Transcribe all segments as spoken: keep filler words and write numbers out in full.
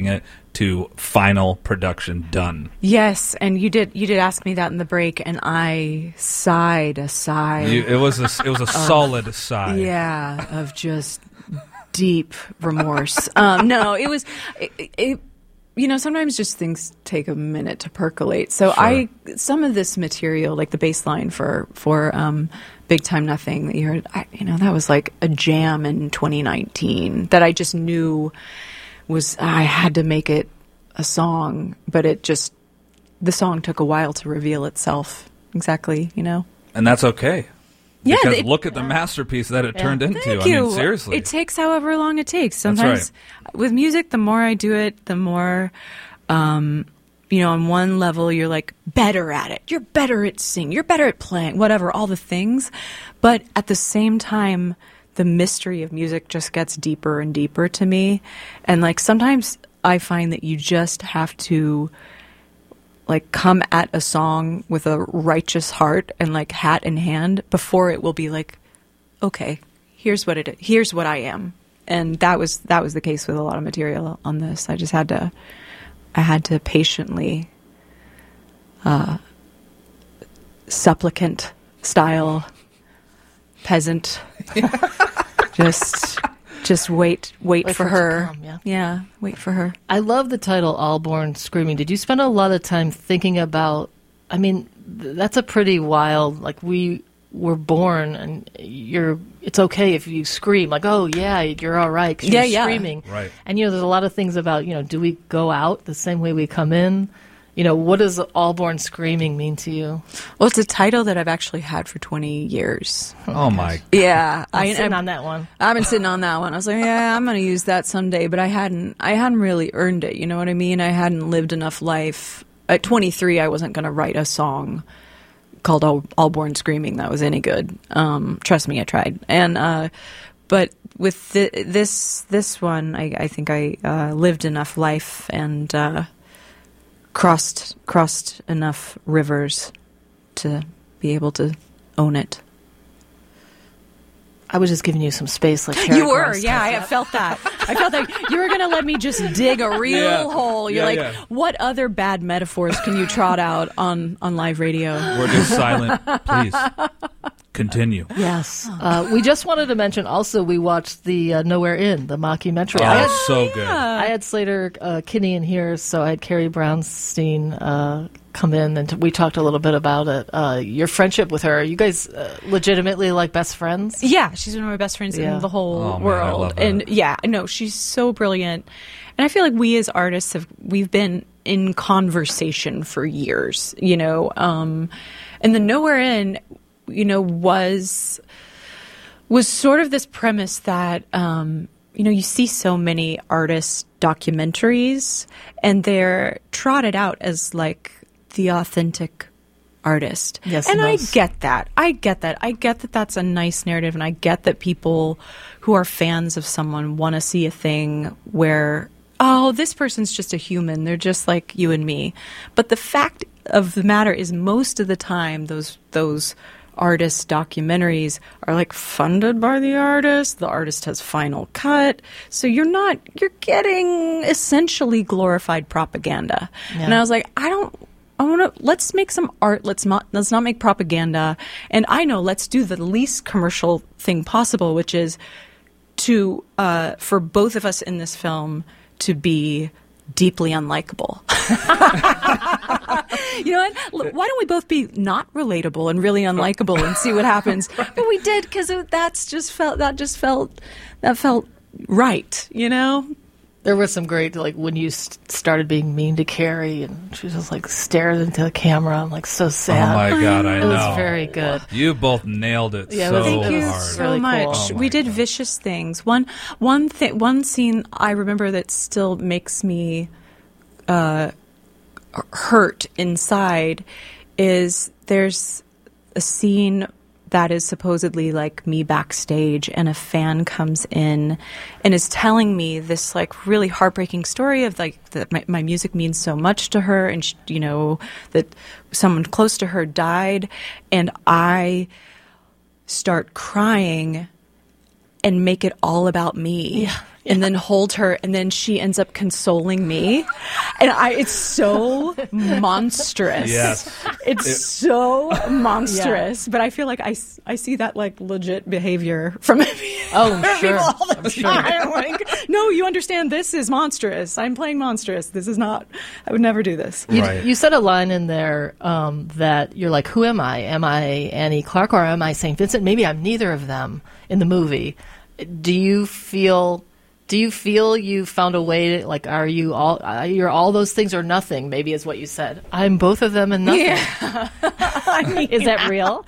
it to final production done. Yes, and you did you did ask me that in the break, and I sighed a sigh. You, it was a, it was a solid sigh. Yeah, of just deep remorse. um, no, it was, it, it, you know, sometimes just things take a minute to percolate. So Sure. I, some of this material, like the bass line for, for um, Big Time Nothing that you heard, I, you know, that was like a jam in twenty nineteen that I just knew was, I had to make it a song, but it just, the song took a while to reveal itself. Exactly, you know? And that's okay. Yeah, Because it- look at the masterpiece that it Yeah. turned into. Thank I you. mean, seriously. It takes however long it takes. That's Sometimes with music, the more I do it, the more, um, you know, on one level, you're like better at it. You're better at singing. You're better at playing, whatever, all the things. But at the same time, the mystery of music just gets deeper and deeper to me. And like sometimes I find that you just have to like come at a song with a righteous heart and like hat in hand before it will be like, okay, here's what it is. Here's what I am. And that was that was the case with a lot of material on this. I just had to I had to patiently uh, supplicant style peasant just just wait wait, Wait for, for it to her. come, yeah. wait for her. I love the title All Born Screaming. Did you spend a lot of time thinking about, I mean, th- that's a pretty wild, like we were born and you're, it's okay if you scream, like, oh yeah, you're all right because Yeah, you're yeah. screaming. Right. And you know, there's a lot of things about, you know, do we go out the same way we come in? You know, what does All Born Screaming mean to you? Well, it's a title that I've actually had for twenty years. Oh, my. Yeah, I'm I, sitting I, on that one. I've been sitting on that one. I was like, yeah, I'm going to use that someday, but I hadn't. I hadn't really earned it. You know what I mean? I hadn't lived enough life. At twenty-three, I wasn't going to write a song called All, All Born Screaming that was any good. Um, trust me, I tried. And uh, but with the, this this one, I, I think I uh, lived enough life and uh, crossed crossed enough rivers to be able to own it. I was just giving you some space, like Terry You were, Gross. yeah. I felt that. I felt like you were going to let me just dig a real Yeah. hole. You're Yeah, like, yeah. what other bad metaphors can you trot out on, on live radio? We're just silent. Please. Continue. Yes. Uh, we just wanted to mention also we watched the uh, Nowhere In, the mockumentary. Oh, I had, so good. I had Slater uh, Kinney in here, so I had Carrie Brownstein uh, come in, and t- we talked a little bit about it. Uh, your friendship with her. Are you guys uh, legitimately like best friends? Yeah, she's one of my best friends Yeah. in the whole Oh, man, I world. love that. And yeah, no, she's so brilliant. And I feel like we as artists have we've been in conversation for years, you know. Um, and the Nowhere In, you know, was was sort of this premise that um, you know, you see so many artist documentaries and they're trotted out as like the authentic artist. Yes, and I most. get that. I get that. I get that that's a nice narrative, and I get that people who are fans of someone want to see a thing where, oh, this person's just a human. They're just like you and me. But the fact of the matter is most of the time those those artist documentaries are like funded by the artist. The artist has final cut. So you're not, you're getting essentially glorified propaganda. Yeah. And I was like, I don't, I want to, let's make some art. Let's not, let's not make propaganda. And I know, let's do the least commercial thing possible, which is to, uh, for both of us in this film to be deeply unlikable. You know what? L- Why don't we both be not relatable and really unlikable and see what happens? But we did, because that's just felt that just felt that felt right. You know? There was some great, like, when you st- started being mean to Carrie, and she just, like, stared into the camera and, like, so sad. Oh, my God, I it know. was very good. You both nailed it Yeah, it so was- Thank you hard. so Really much. cool. Oh my we did God. vicious things. One one thing one scene I remember that still makes me uh, hurt inside is there's a scene that is supposedly like me backstage, and a fan comes in and is telling me this like really heartbreaking story of like that my, my music means so much to her, and she, you know, that someone close to her died, and I start crying and make it all about me. Yeah. And then hold her, and then she ends up consoling me, and I. It's so monstrous. Yes. It's It- so monstrous. But I feel like I, s- I see that like legit behavior from Oh, I'm sure. people all the I'm sure. time. Like, no, you understand. This is monstrous. I'm playing monstrous. This is not. I would never do this. You, Right. you said a line in there um, that you're like, who am I? Am I Annie Clark or am I Saint Vincent? Maybe I'm neither of them in the movie. Do you feel? Do you feel you found a way to, like, are you all, uh, you're all those things or nothing, maybe is what you said. I'm both of them and nothing. Yeah. I mean, Is that real?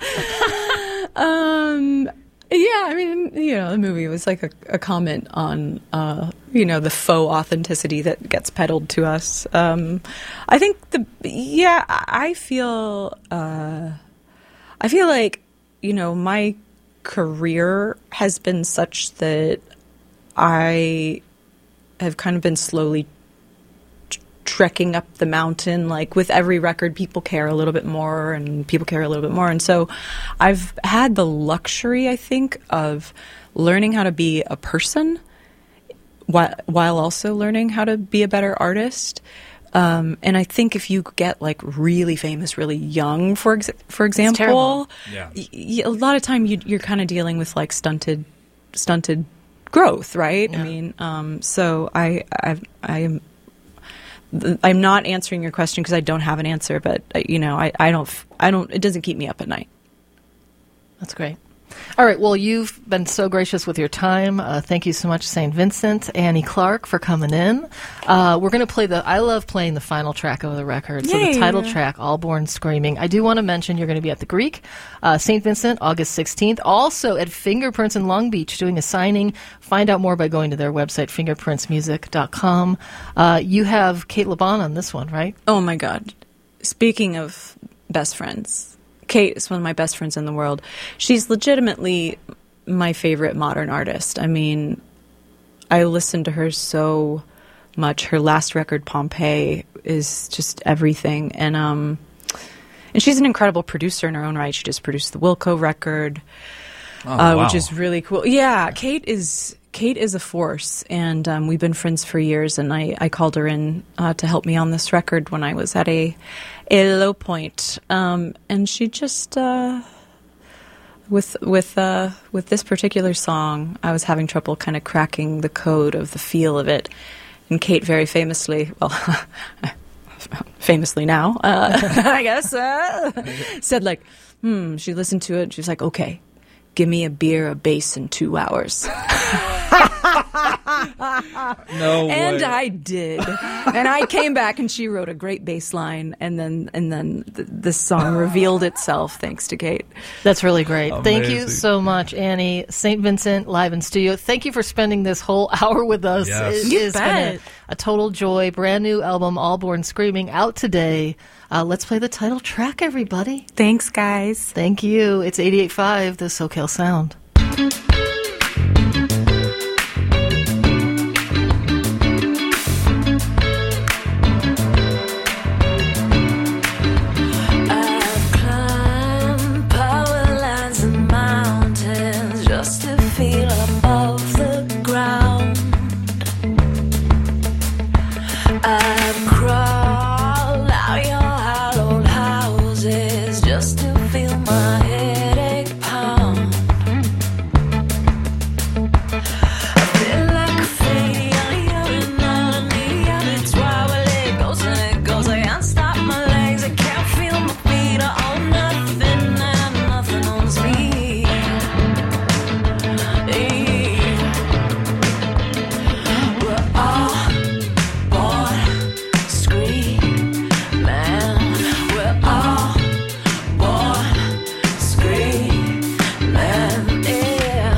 Um, yeah, I mean, you know, the movie was like a, a comment on, uh, you know, the faux authenticity that gets peddled to us. Um, I think the, yeah, I feel, uh, I feel like, you know, my career has been such that I have kind of been slowly t- trekking up the mountain. Like with every record, people care a little bit more and people care a little bit more. And so I've had the luxury, I think, of learning how to be a person while, while also learning how to be a better artist. Um, and I think if you get like really famous, really young, for ex- for example, terrible. Yeah. y- y- a lot of time you, you're kind of dealing with like stunted, stunted growth, right? Yeah. I mean, um, so I, I, I am, th- I'm not answering your question because I don't have an answer, but uh, you know, I, I don't, f- I don't, it doesn't keep me up at night. That's great. All right. Well, you've been so gracious with your time. Uh, thank you so much, Saint Vincent, Annie Clark, for coming in. Uh, we're going to play the, I love playing the final track of the record. So Yay. the title track, All Born Screaming. I do want to mention you're going to be at the Greek, uh, Saint Vincent, August sixteenth. Also at Fingerprints in Long Beach doing a signing. Find out more by going to their website, fingerprints music dot com. Uh, you have Kate LeBon on this one, right? Oh my God. Speaking of best friends, Kate is one of my best friends in the world. She's legitimately my favorite modern artist. I mean, I listen to her so much. Her last record, Pompeii, is just everything. And um, and she's an incredible producer in her own right. She just produced the Wilco record, Oh, uh, wow. which is really cool. Yeah, Kate is Kate is a force, and um, we've been friends for years. And I, I called her in uh, to help me on this record when I was at a a low point, um, and she just uh, with with uh, with this particular song, I was having trouble kind of cracking the code of the feel of it. And Kate very famously, well, famously now, uh, I guess, uh, said like, hmm. She listened to it. And she was like, okay. Give me a beer, a bass in two hours. No And way. I did. And I came back and she wrote a great bass line, and then and then th- this song revealed itself thanks to Kate. That's really great. Thank you Amazing. so much, Annie. Saint Vincent live in studio. Thank you for spending this whole hour with us. Yes. It You has been bet. a, a total joy. Brand new album, All Born Screaming, out today. Uh, let's play the title track, everybody. Thanks, guys. Thank you. It's eighty-eight point five, the SoCal Sound. I've climbed power lines and mountains just to feel above the ground. I've crawled out your hallowed houses just to feel my headache pound. I feel like a failure in all of me. It's why well it goes and it goes. I can't stop my legs. I can't feel my feet. I own nothing and nothing owns me. We're all born screaming. We're all born screaming. Yeah.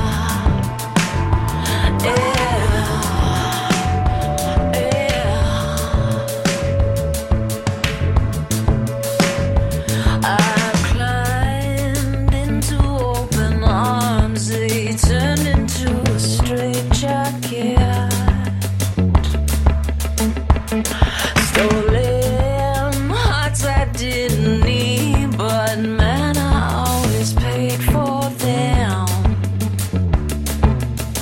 I climbed into open arms. They turned into a straitjacket. Stolen hearts I didn't need, but man, I always paid for them.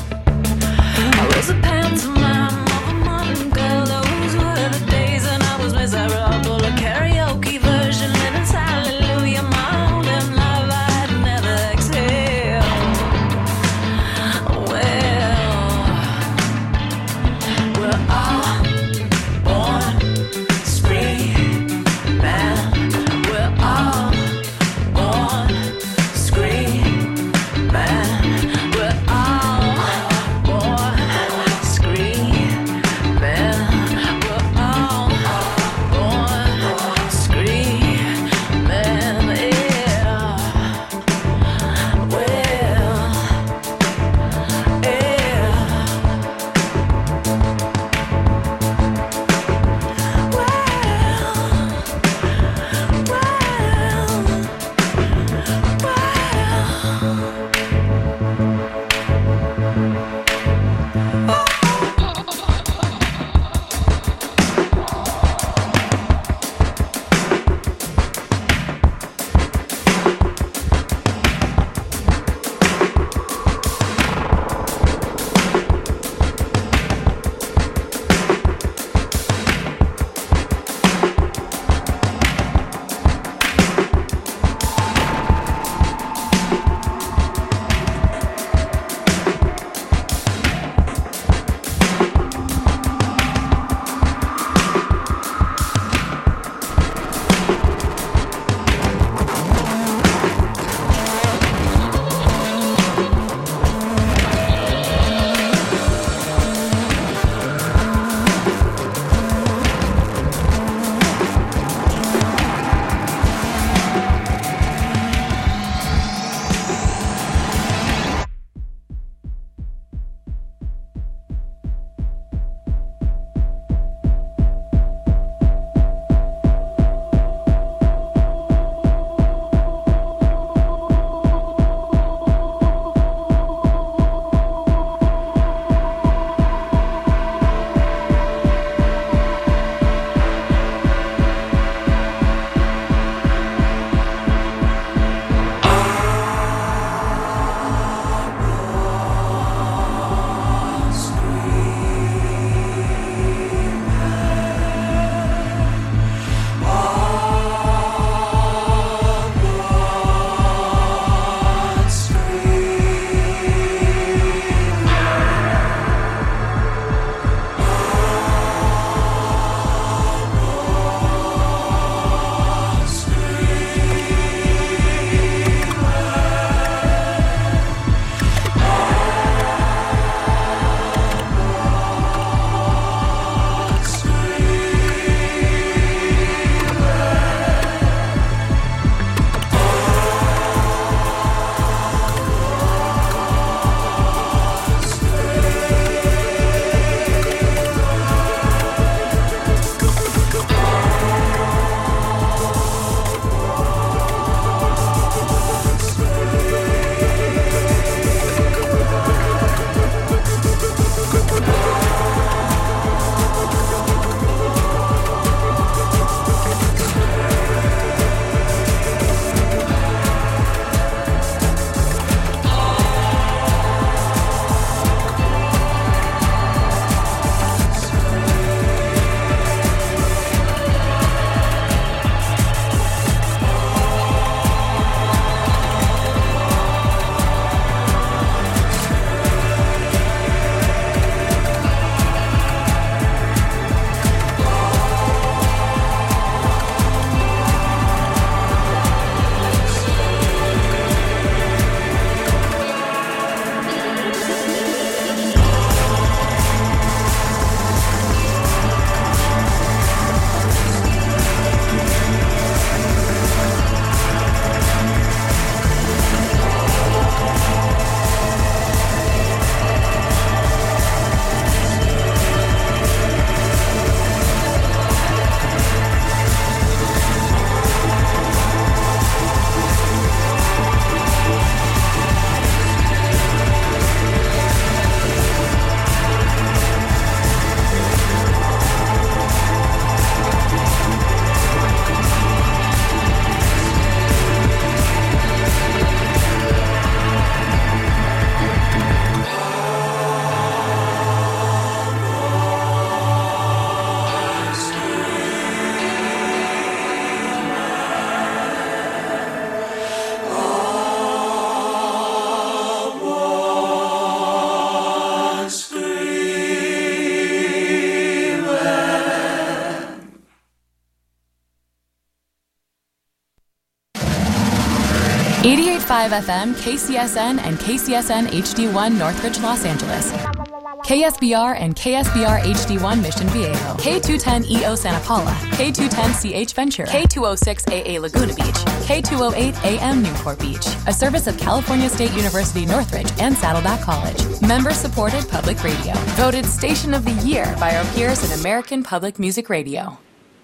eighty-eight point five F M, K C S N, and K C S N H D one Northridge, Los Angeles. K S B R and K S B R H D one Mission Viejo. K two ten E O Santa Paula. K two ten C H Ventura. K two oh six A A Laguna Beach. K two oh eight A M Newport Beach. A service of California State University Northridge and Saddleback College. Member-supported public radio. Voted Station of the Year by our peers at American Public Music Radio.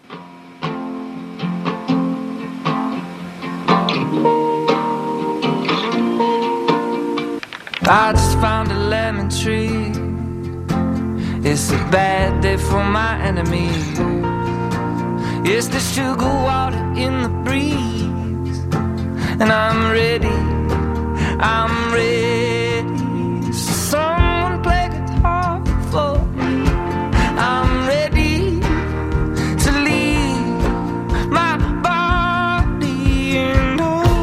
I just found a lemon tree. It's a bad day for my enemies. It's the sugar water in the breeze. And I'm ready, I'm ready. So someone play guitar for me. I'm ready to leave my body and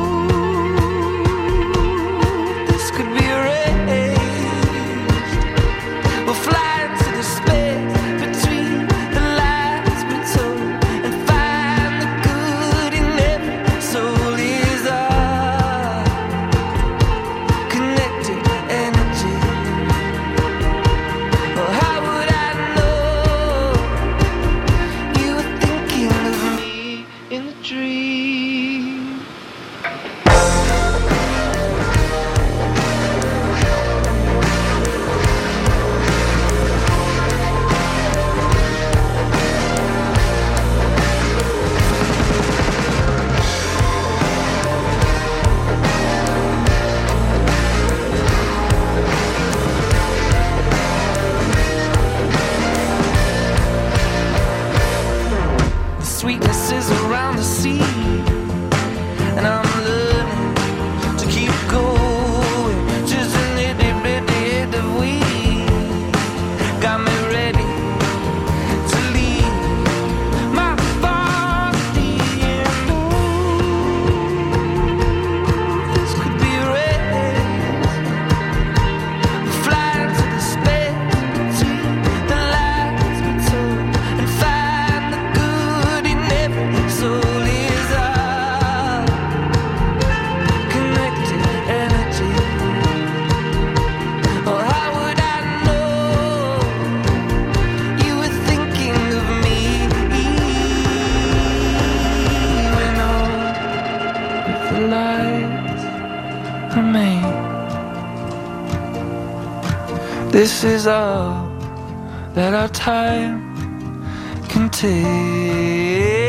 this is all that our time can take.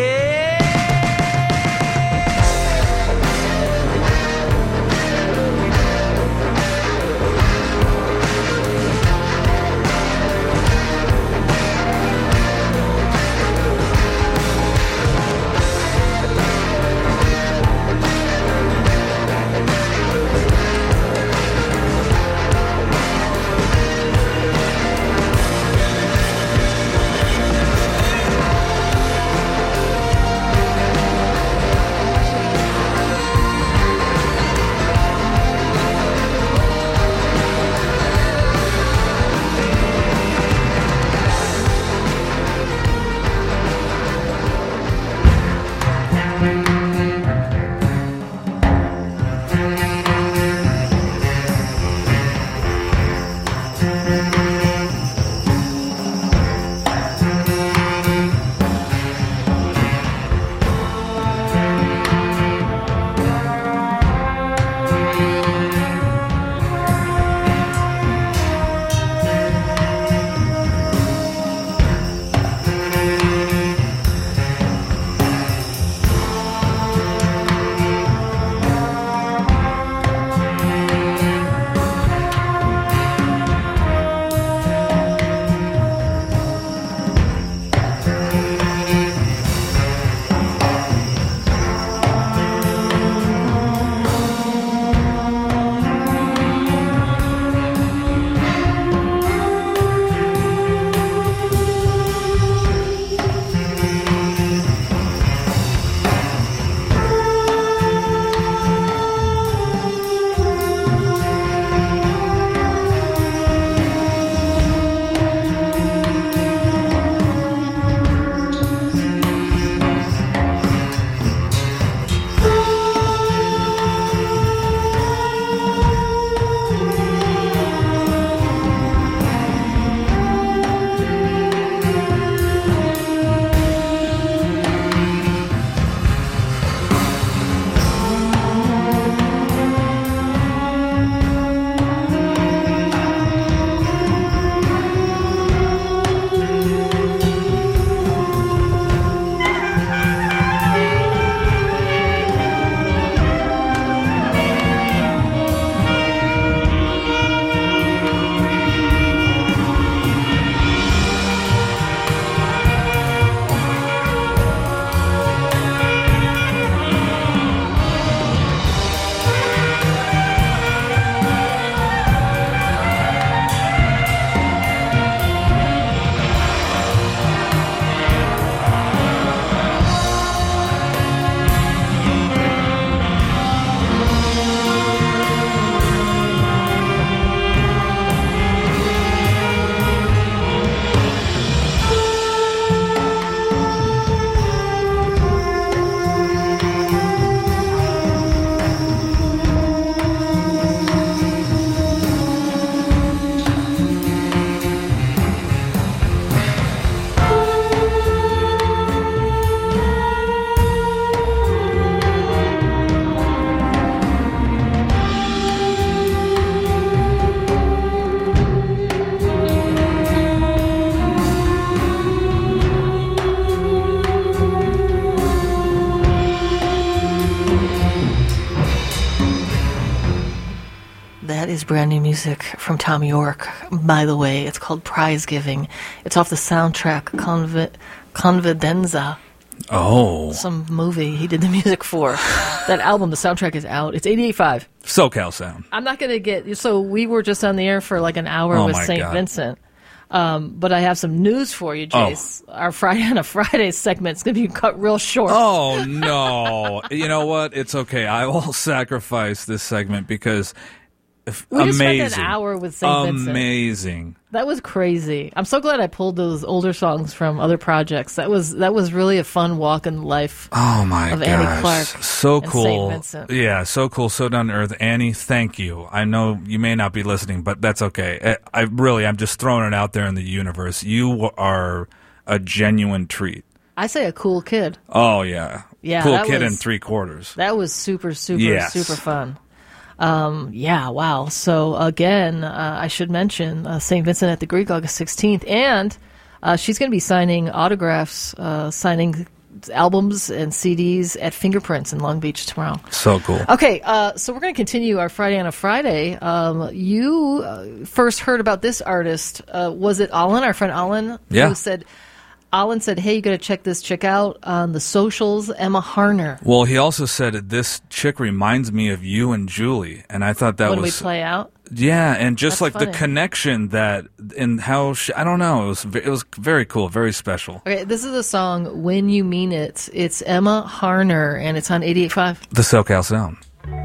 That is brand new music from Tom York, by the way. It's called Prize Giving. It's off the soundtrack Conv- Convidenza, Oh. some movie he did the music for. That album, the soundtrack is out. It's eighty-eight point five. SoCal Sound. I'm not going to get... So we were just on the air for like an hour Oh with my Saint God. Vincent. Um, but I have some news for you, Jace. Our Friday on a Friday segment is going to be cut real short. Oh, no. You know what? It's okay. I will sacrifice this segment because if, we just amazing. spent an hour with Saint Vincent. Amazing. That was crazy. I'm so glad I pulled those older songs from other projects. That was that was really a fun walk in life. Oh, my Of gosh. Annie Clark So and cool. Saint Vincent. Yeah, so cool. So down to earth. Annie, thank you. I know you may not be listening, but that's okay. I, I really, I'm just throwing it out there in the universe. You are a genuine treat. I say a cool kid. Oh, yeah. Yeah, Cool that kid was- in three quarters. That was super, super, Yes. super fun. Um, yeah, wow. So again, uh, I should mention uh, Saint Vincent at the Greek, August sixteenth, and uh, she's going to be signing autographs, uh, signing albums and C Ds at Fingerprints in Long Beach tomorrow. So cool. Okay, uh, so we're going to continue our Friday on a Friday. Um, you uh, first heard about this artist. Uh, was it Alan, our friend Alan? Yeah. Who said, Alan said, hey, you got to check this chick out on the socials, Emma Harner. Well, he also said this chick reminds me of you and Julie, and I thought that when we was play out. yeah, and just That's like funny. the connection that and how she, I don't know, it was ve- it was very cool, very special. Okay, this is the song When You Mean It. It's Emma Harner, and it's on eighty-eight point five. The SoCal Sound.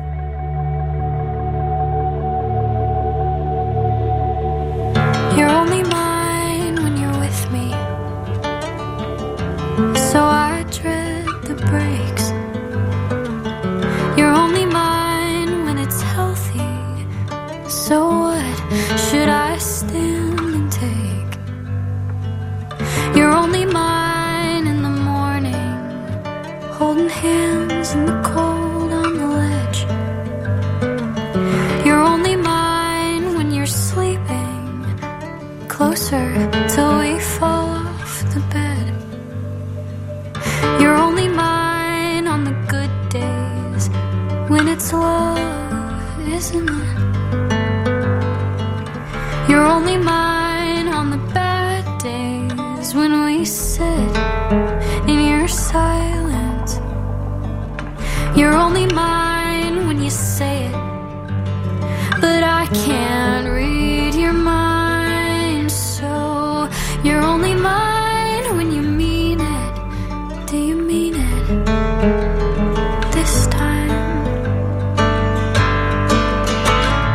You're only mine when you're with me, so I dread the breaks. You're only mine when it's healthy, so what should I stand and take? You're only mine in the morning, holding hands in the cold on the ledge. You're only mine when you're sleeping, closer till we fall off the bed. You're only mine on the good days, when it's love, isn't it? You're only mine on the bad days, when we sit in your silence. You're only mine when you say it, but I can't read your mind. So you're only mine when you mean it. Do you mean it this time?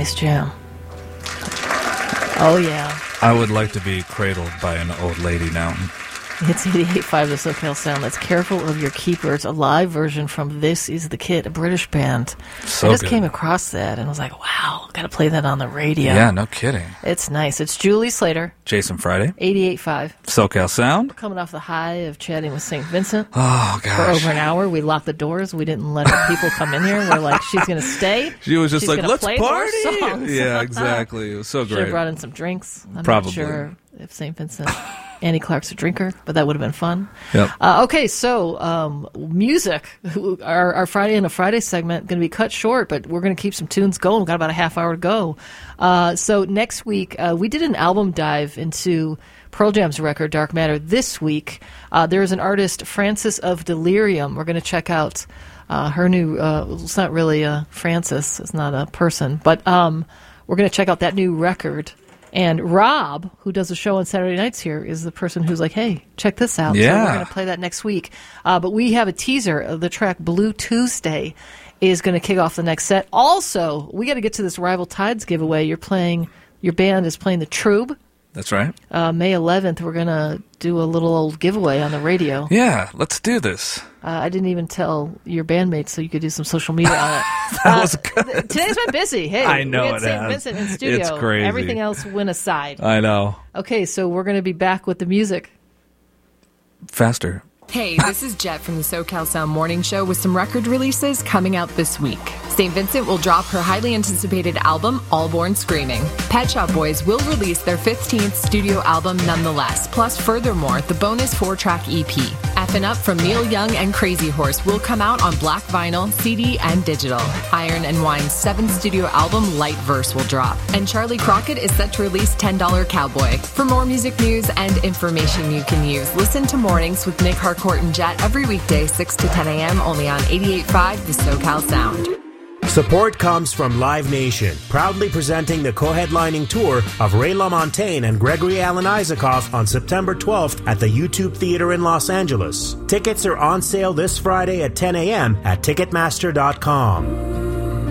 Nice jam. Oh, yeah. I would like to be cradled by an old lady now. It's eighty-eight point five, the SoCal Sound. That's Careful of Your Keepers, a live version from This Is the Kid, a British band. So I just good. came across that and was like, wow, got to play that on the radio. Yeah, no kidding. It's nice. It's Julie Slater, Jason Friday, eighty-eight point five. SoCal Sound. Coming off the high of chatting with Saint Vincent Oh, for gosh. over an hour. We locked the doors. We didn't let people come in here. We're like, she's going to stay. She was just She's like, gonna let's play more party. songs. Yeah, exactly. It was so Should have great. brought in some drinks. I'm Probably. not sure if Saint Vincent, Annie Clark's a drinker, but that would have been fun. Yep. Uh, okay, so um, music. Our, our Friday and a Friday segment going to be cut short, but we're going to keep some tunes going. We've got about a half hour to go. Uh, so next week, uh, we did an album dive into Pearl Jam's record, Dark Matter. This week, uh, there is an artist, Frances of Delirium. We're going to check out uh, her new, uh, it's not really a Frances, it's not a person, but um, we're going to check out that new record. And Rob, who does a show on Saturday nights here, is the person who's like, hey, check this out. So Yeah. we're going to play that next week. Uh, but we have a teaser of the track Blue Tuesday is going to kick off the next set. Also, we got to get to this Rival Tides giveaway. You're playing, your band is playing the Troob. That's right. Uh, May eleventh, we're going to do a little old giveaway on the radio. Yeah, let's do this. Uh, I didn't even tell your bandmates so you could do some social media on it. That was good. th- Today's been busy. Hey, I know we got it Saint has. Vincent in studio. It's crazy. Everything else went aside. I know. Okay, so we're going to be back with the music. Faster. Hey, this is Jet from the SoCal Sound Morning Show with some record releases coming out this week. Saint Vincent will drop her highly anticipated album, All Born Screaming. Pet Shop Boys will release their fifteenth studio album nonetheless, plus furthermore, the bonus four-track E P. Effin' Up from Neil Young and Crazy Horse will come out on black vinyl, C D, and digital. Iron and Wine's seventh studio album, Light Verse, will drop. And Charlie Crockett is set to release ten dollar Cowboy. For more music news and information you can use, listen to Mornings with Nick Harcourt and Jet every weekday, six to ten a.m. only on eighty-eight point five The SoCal Sound. Support comes from Live Nation, proudly presenting the co-headlining tour of Ray LaMontagne and Gregory Alan Isaacoff on September twelfth at the YouTube Theater in Los Angeles. Tickets are on sale this Friday at ten a.m. at Ticketmaster dot com.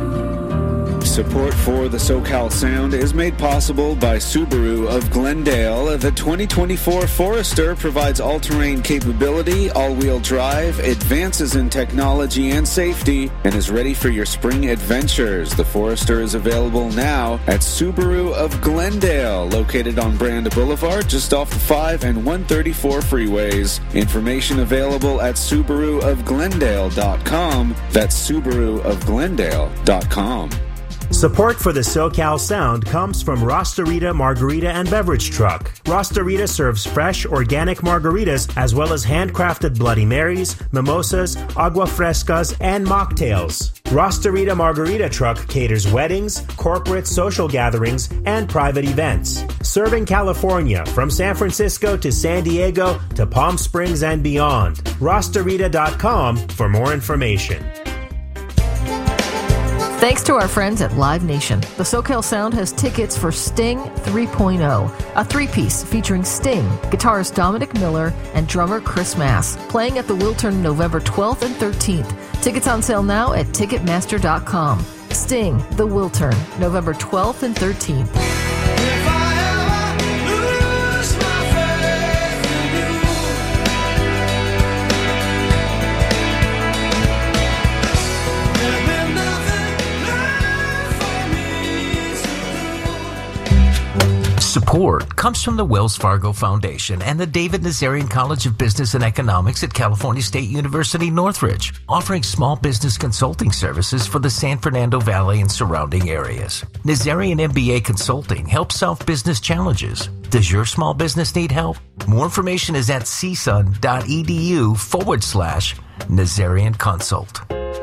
Support for the SoCal Sound is made possible by Subaru of Glendale. The twenty twenty-four Forester provides all-terrain capability, all-wheel drive, advances in technology and safety, and is ready for your spring adventures. The Forester is available now at Subaru of Glendale, located on Branda Boulevard, just off the five and one thirty-four freeways. Information available at Subaru of Glendale dot com. That's Subaru of Glendale dot com. Support for the SoCal Sound comes from Rostarita Margarita and Beverage Truck. Rostarita serves fresh, organic margaritas as well as handcrafted Bloody Marys, mimosas, agua frescas, and mocktails. Rostarita Margarita Truck caters weddings, corporate social gatherings, and private events. Serving California from San Francisco to San Diego to Palm Springs and beyond. Rostarita dot com for more information. Thanks to our friends at Live Nation, the SoCal Sound has tickets for Sting three point oh, a three-piece featuring Sting, guitarist Dominic Miller, and drummer Chris Mass, playing at the Wiltern November twelfth and thirteenth. Tickets on sale now at Ticketmaster dot com. Sting, the Wiltern, November twelfth and thirteenth. Support comes from the Wells Fargo Foundation and the David Nazarian College of Business and Economics at California State University, Northridge, offering small business consulting services for the San Fernando Valley and surrounding areas. Nazarian M B A Consulting helps solve business challenges. Does your small business need help? More information is at c s u n dot e d u forward slash Nazarian Consult.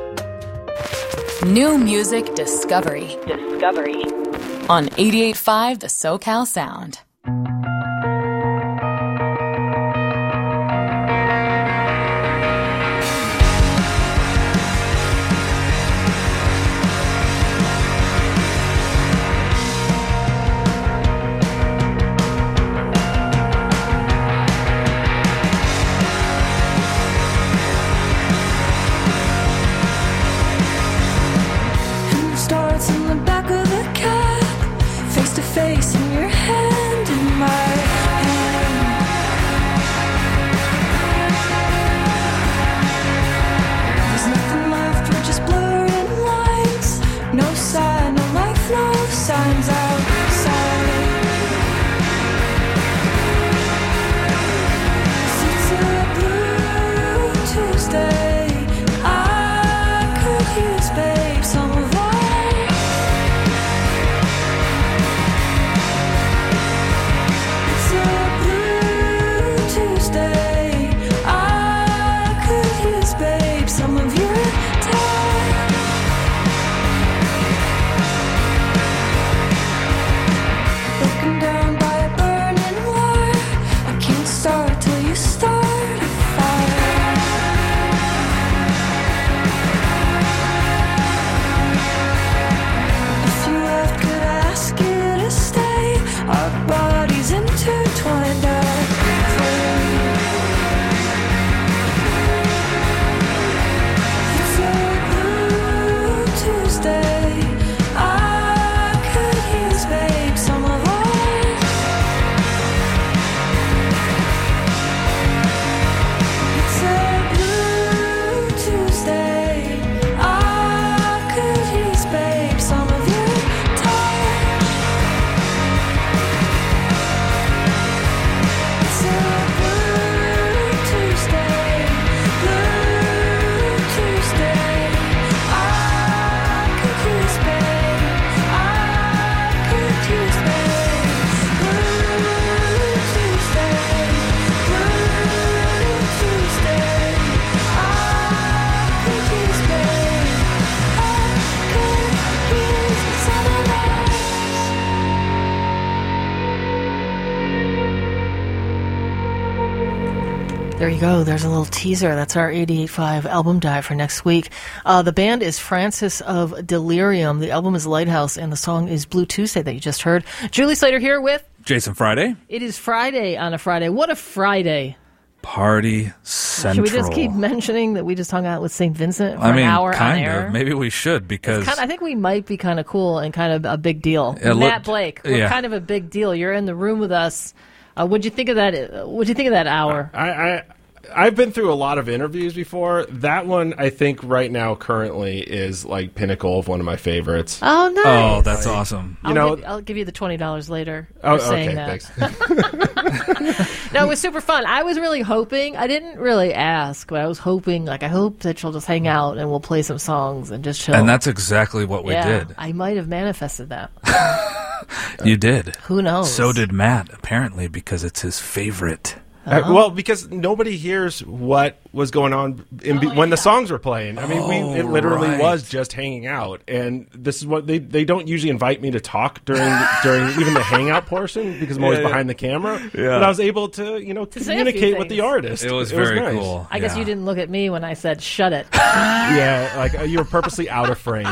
New music discovery. Discovery. On eighty-eight point five The SoCal Sound. And it starts in the back of the cab. There you go. There's a little teaser. That's our eighty-eight point five album dive for next week. Uh, the band is Francis of Delirium. The album is Lighthouse, and the song is Blue Tuesday that you just heard. Julie Slater here with Jason Friday. It is Friday on a Friday. What a Friday. Party Central. Should we just keep mentioning that we just hung out with Saint Vincent for I mean, an hour kind on air? of. Maybe we should because Kinda, I think we might be kind of cool and kind of a big deal. Yeah, Matt look- Blake, we're yeah. kind of a big deal. You're in the room with us. Uh, what'd you think of that? What'd you think of that hour? I, I I've been through a lot of interviews before. That one, I think, right now, currently, is like pinnacle of one of my favorites. Oh, nice. Oh, that's awesome. You I'll know, give, I'll give you the twenty dollars later Oh, for saying okay, that. thanks. No, it was super fun. I was really hoping, I didn't really ask, but I was hoping, like, I hope that she'll just hang out and we'll play some songs and just chill. And that's exactly what we yeah, did. I might have manifested that. You did. Who knows? So did Matt, apparently, because it's his favorite. Uh, well, because nobody hears what was going on in be- Oh, when yeah. the songs were playing. I mean, Oh, we it literally right. was just hanging out, and this is what they they don't usually invite me to talk during during even the hangout portion because I'm always Yeah, yeah. behind the camera. Yeah. But I was able to you know say a few communicate with the things. artist. It was very nice. cool. I guess Yeah. you didn't look at me when I said, shut it. Yeah, like uh, you were purposely out of frame.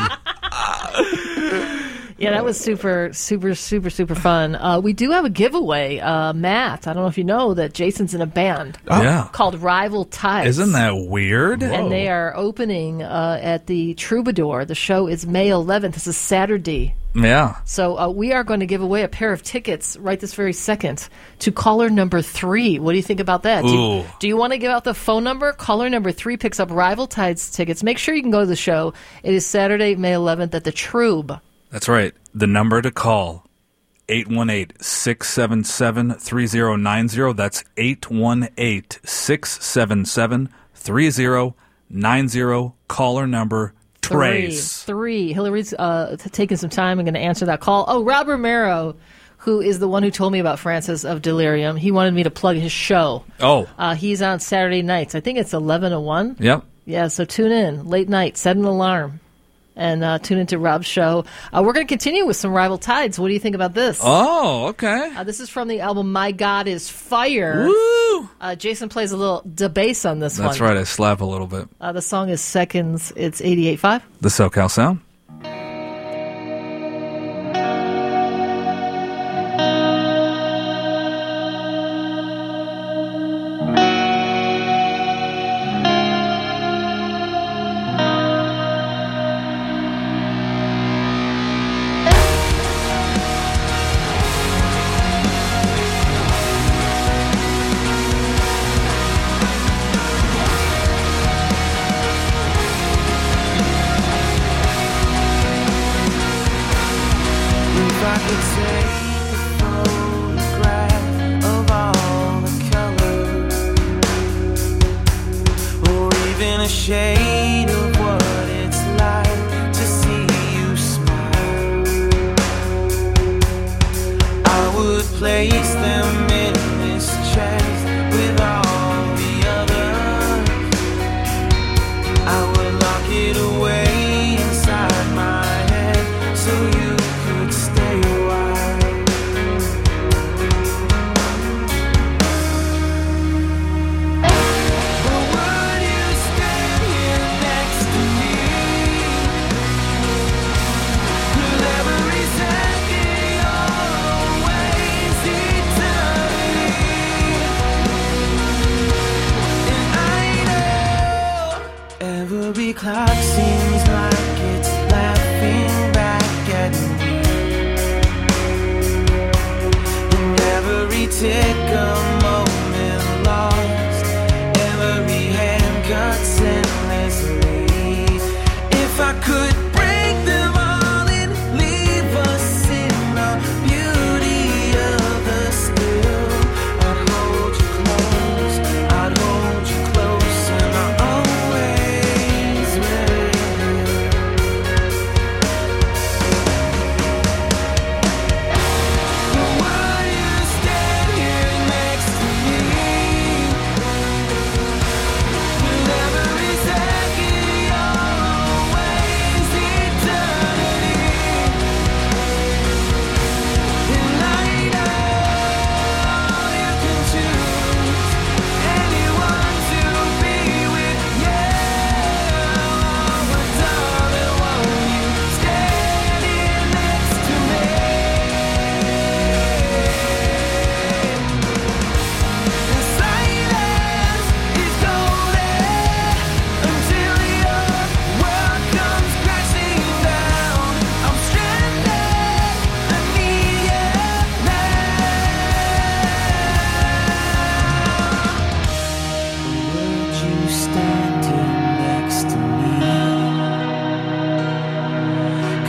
Yeah, that was super, super, super, super fun. Uh, we do have a giveaway. Uh, Matt, I don't know if you know that Jason's in a band Yeah. called Rival Tides. Isn't that weird? And they are opening uh, at the Troubadour. The show is May eleventh. This is Saturday. Yeah. So uh, we are going to give away a pair of tickets right this very second to caller number three. What do you think about that? Do you, Ooh. do you want to give out the phone number? Caller number three picks up Rival Tides tickets. Make sure you can go to the show. It is Saturday, May eleventh at the Troub. That's right. The number to call, eight one eight, six seven seven, three zero nine zero. That's eight one eight, six seven seven, three zero nine zero. Caller number Trace. Three. Three. Hillary's uh, t- taking some time. I'm going to answer that call. Oh, Rob Romero, who is the one who told me about Francis of Delirium, he wanted me to plug his show. Oh, Uh, he's on Saturday nights. I think it's eleven to one. yep. Yeah, so tune in. Late night. Set an alarm. And uh, tune into Rob's show. Uh, we're going to continue with some Rival Tides. What do you think about this? Oh, okay. Uh, this is from the album My God is Fire. Woo! Uh, Jason plays a little da bass on this That's one. right. I slap a little bit. Uh, the song is Seconds. It's eighty-eight point five. The SoCal Sound. If I could take a photograph of all the colors, or even a shade of what it's like to see you smile, I would place them in this chest with all the others. I would lock it away inside my head so you could stay a while. Or would you stand here next to me? With every second you're always eternal.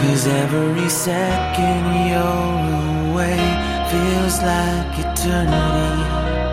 'Cause every second you're away feels like eternity.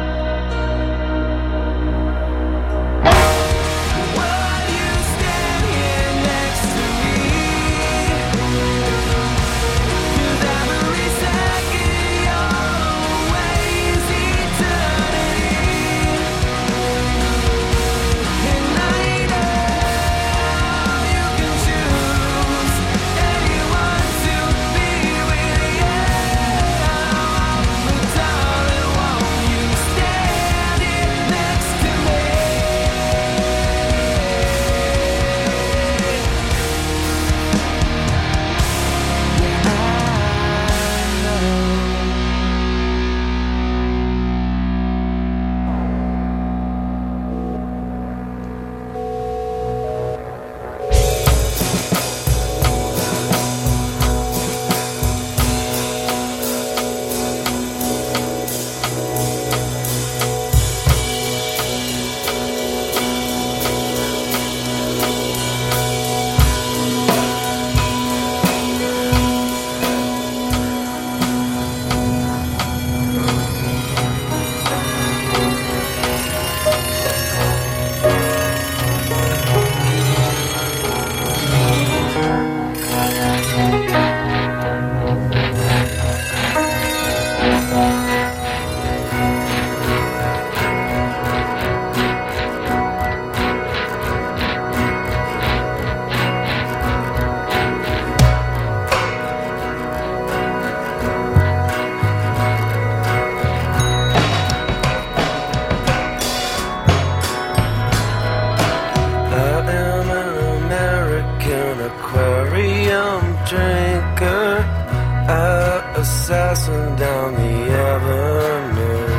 Assassin down the avenue.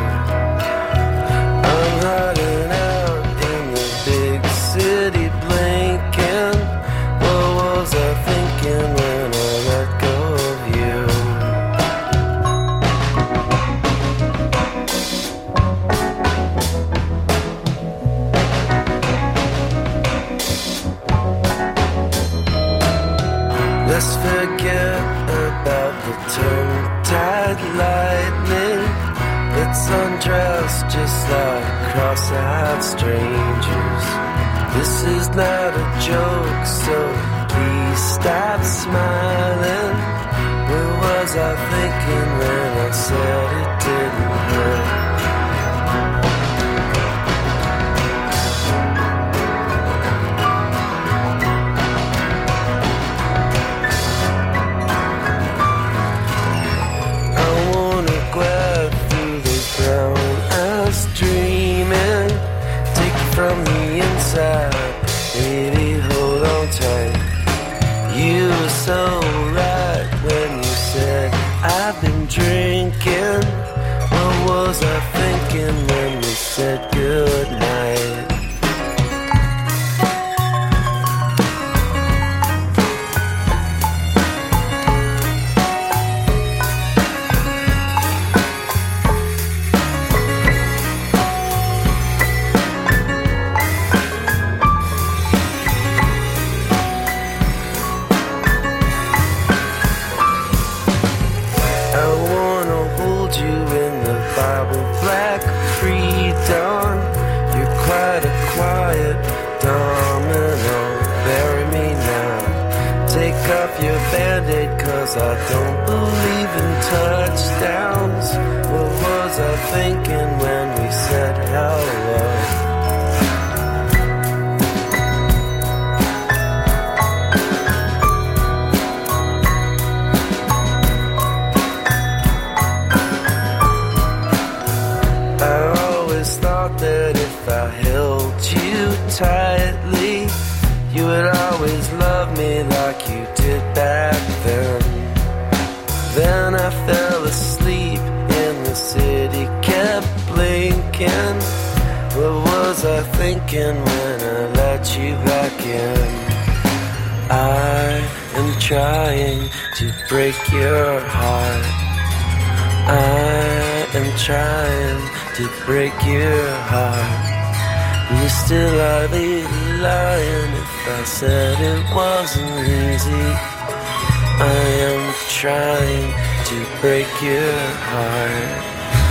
I'm hiding out in the big city blinking. What was I thinking when I let go of you? Let's forget about the tongue-tied lightning. Let's undress just like cross-eyed strangers. This is not a joke, so please stop smiling. What was I thinking when I said it didn't hurt? From the inside, baby, hold on tight. You were so right when you said I've been drinking. What was I thinking when we said goodnight? Cause I don't believe in touchdowns. What was I thinking when we said hello? I always thought that if I held you tightly, you would always love me like you did back then. Then I fell asleep in the city, kept blinking. What was I thinking when I let you back in? I am trying to break your heart. I am trying to break your heart. You still I'd be lying if I said it wasn't easy. I am trying to break your heart.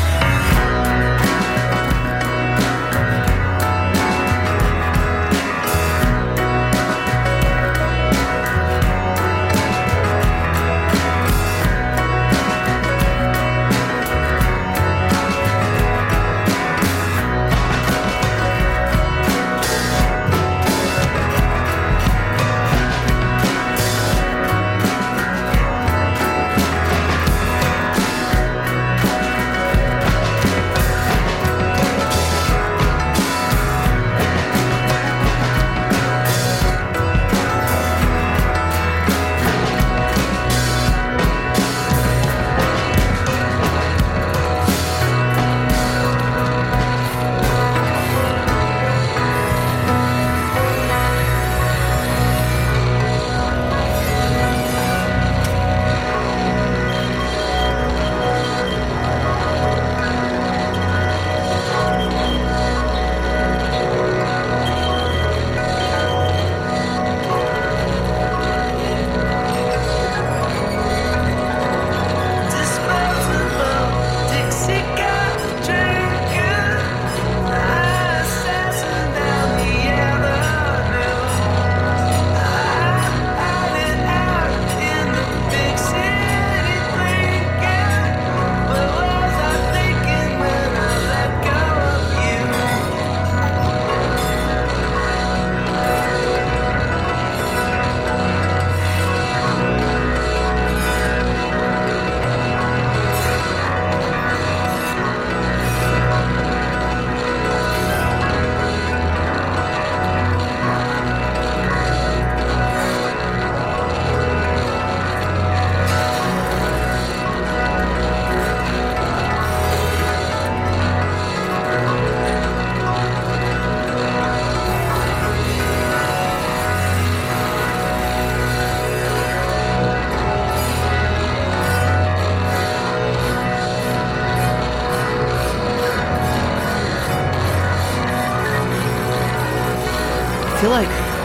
I feel like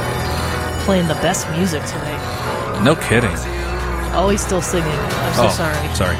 playing the best music today. No kidding. Oh, he's still singing. I'm so oh, sorry. Sorry.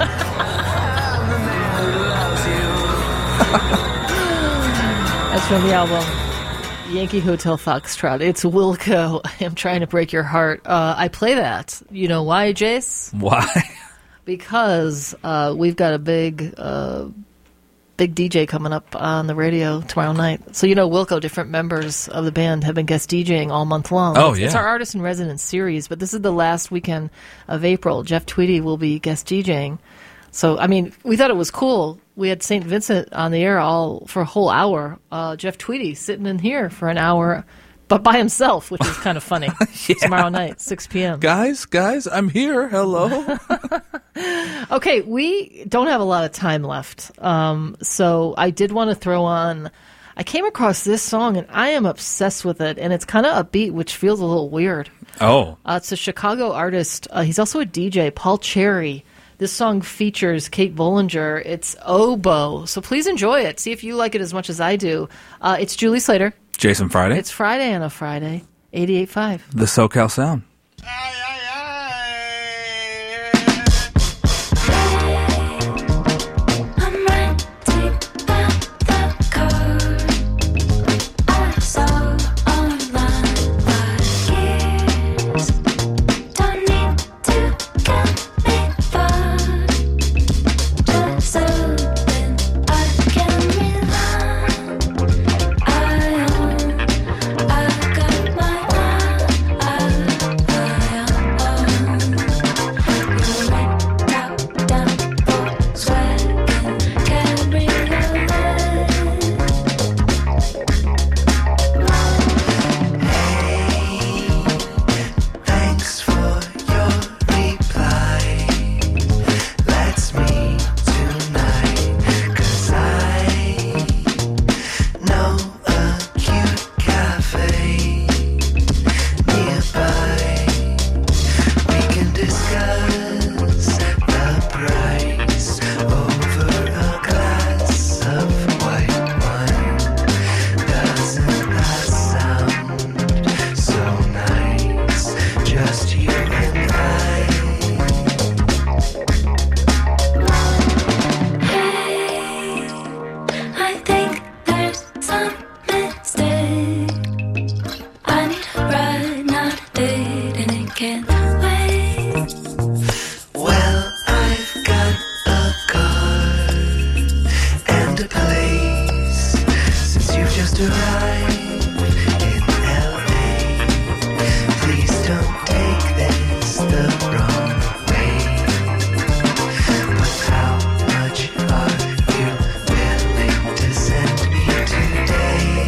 That's from the album Yankee Hotel Foxtrot. It's Wilco. I'm trying to break your heart. Uh, I play that. You know why, Jace? Why? Because uh, we've got a big... Uh, big D J coming up on the radio tomorrow night. So, you know, Wilco, different members of the band have been guest DJing all month long. Oh, it's, yeah. It's our Artist in Residence series, but this is the last weekend of April. Jeff Tweedy will be guest DJing. So, I mean, we thought it was cool. We had Saint Vincent on the air all for a whole hour. Uh, Jeff Tweedy sitting in here for an hour, but by himself, which is kind of funny. Yeah. Tomorrow night, six p.m. Guys, guys, I'm here. Hello. Okay, we don't have a lot of time left. Um, so I did want to throw on, I came across this song and I am obsessed with it. And it's kind of upbeat, which feels a little weird. Oh. Uh, it's a Chicago artist. Uh, he's also a D J, Paul Cherry. This song features Kate Bollinger. It's Oboe. So please enjoy it. See if you like it as much as I do. Uh, it's Julie Slater. Jason Friday. It's Friday on a Friday. eighty-eight point five. The SoCal Sound. I got my Well, I've got a car and a place since you've just arrived in L A. Please don't take this the wrong way. But how much are you willing to send me today?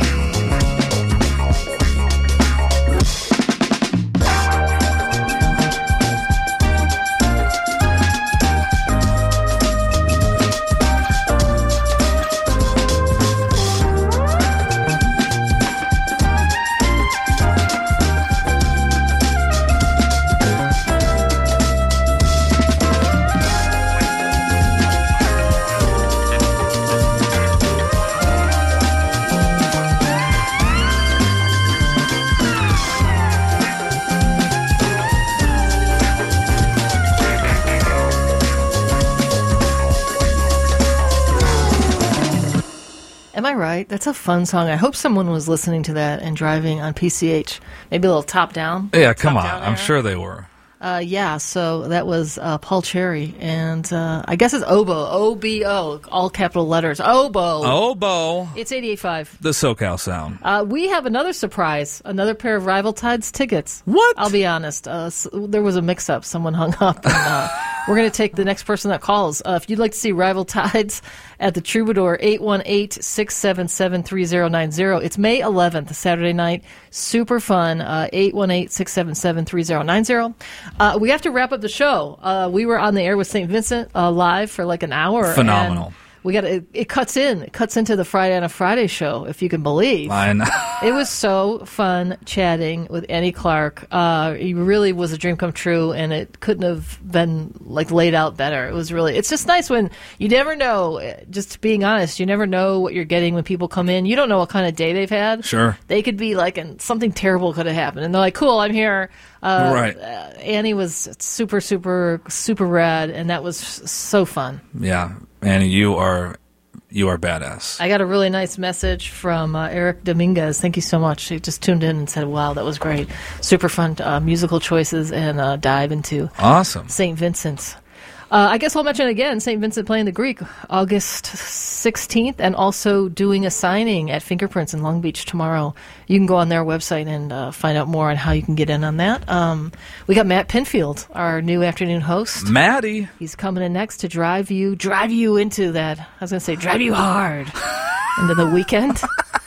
Am I right? That's a fun song. I hope someone was listening to that and driving on P C H. Maybe a little top down. Yeah, come on. Top-down I'm era. sure they were. Uh, yeah, so that was uh, Paul Cherry, and uh, I guess it's Oboe, O B O, all capital letters, Oboe. Oboe. It's eighty-eight point five. The SoCal Sound. Uh, we have another surprise, another pair of Rival Tides tickets. What? I'll be honest, uh, s- there was a mix-up. Someone hung up, and uh, we're going to take the next person that calls. Uh, if you'd like to see Rival Tides at the Troubadour, eight one eight, six seven seven, three zero nine zero. It's May eleventh, Saturday night. Super fun, uh, eight one eight, six seven seven, three zero nine zero. Uh, we have to wrap up the show. Uh, we were on the air with Saint Vincent uh, live for like an hour. Phenomenal. and We got it, it cuts in. It cuts into the Friday on a Friday show, if you can believe. I know. It was so fun chatting with Annie Clark. Uh, it really was a dream come true, and it couldn't have been like laid out better. It was really. It's just nice when you never know. Just being honest, you never know what you're getting when people come in. You don't know what kind of day they've had. Sure. They could be like, and something terrible could have happened, and they're like, "Cool, I'm here." Uh, Right. uh, Annie was super, super, super rad, and that was so fun. Yeah. Annie, you are you are badass. I got a really nice message from uh, Eric Dominguez. Thank you so much. He just tuned in and said, wow, that was great. Super fun uh, musical choices and uh, dive into Awesome. Saint Vincent's. Uh, I guess I'll mention again, Saint Vincent playing the Greek August sixteenth, and also doing a signing at Fingerprints in Long Beach tomorrow. You can go on their website and uh, find out more on how you can get in on that. Um, we got Matt Pinfield, our new afternoon host. Maddie. He's coming in next to drive you, drive you into that. I was going to say, drive you hard into the weekend.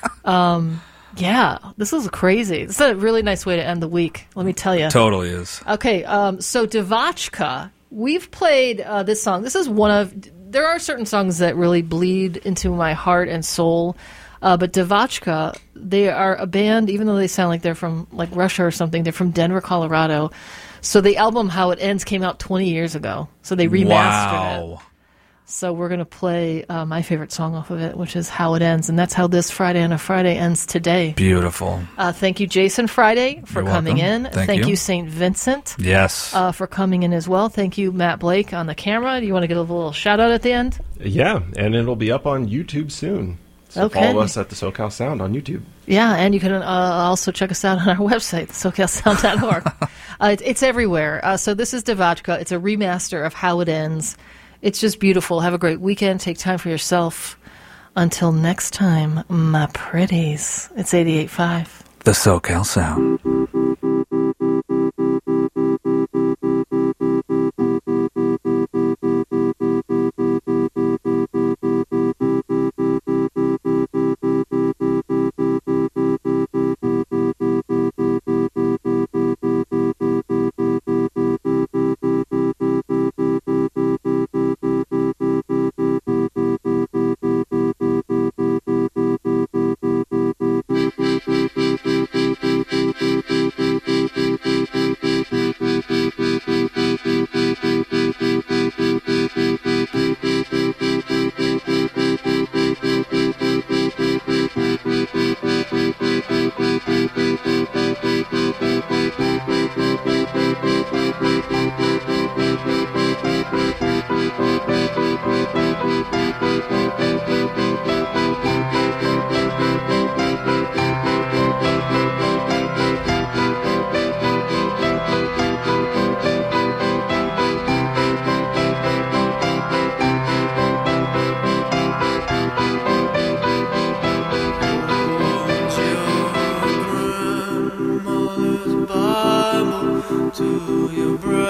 Um, yeah, this is crazy. This is a really nice way to end the week. Let me tell you. Totally is. Okay, um, so Devachka, we've played uh, this song. This is one of, there are certain songs that really bleed into my heart and soul. Uh, but Devachka, they are a band, even though they sound like they're from like Russia or something, they're from Denver, Colorado. So the album How It Ends came out twenty years ago. So they remastered Wow. it. So we're going to play uh, my favorite song off of it, which is How It Ends. And that's how this Friday on a Friday ends today. Beautiful. Uh, thank you, Jason Friday, for You're coming welcome. in. Thank you. you, Saint Vincent. Yes. Uh, for coming in as well. Thank you, Matt Blake, on the camera. Do you want to get a little shout out at the end? Yeah, and it'll be up on YouTube soon. So Okay. follow us at the SoCal Sound on YouTube. Yeah, and you can uh, also check us out on our website, so cal sound dot org. uh, it, it's everywhere. Uh, so this is Devachka. It's a remaster of How It Ends. It's just beautiful. Have a great weekend. Take time for yourself. Until next time, my pretties. It's eighty-eight point five. The SoCal Sound.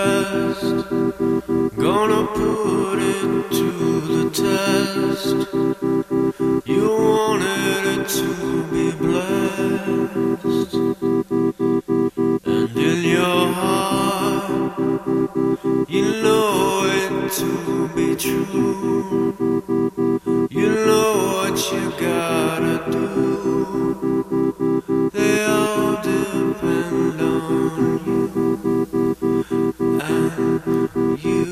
best. Gonna put it to the test. You wanted it to be blessed. And in your heart, you know it to be true. You know what you gotta do. They all depend on you. And you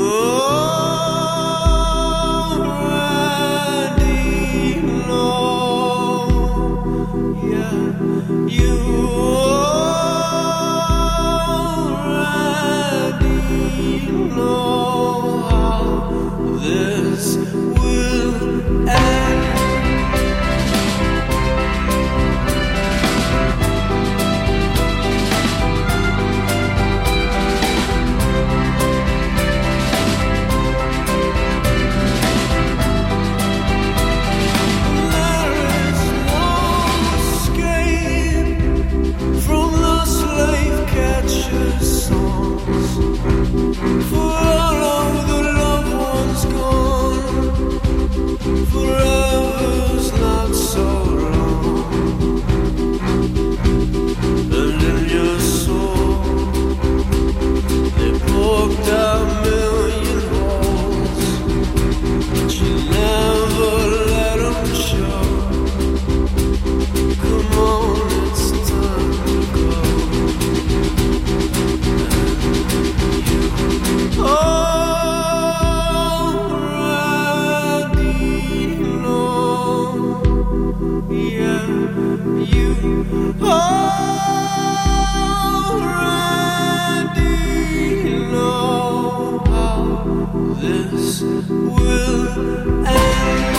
already know. Yeah, you already know how this will end. There is no escape from the slave catcher's songs. For all of the loved ones gone, forever's not so long. And in your soul, they poked out million holes, but you never let them show. Come on, it's time to go. Already know, yeah, you already know how this will end.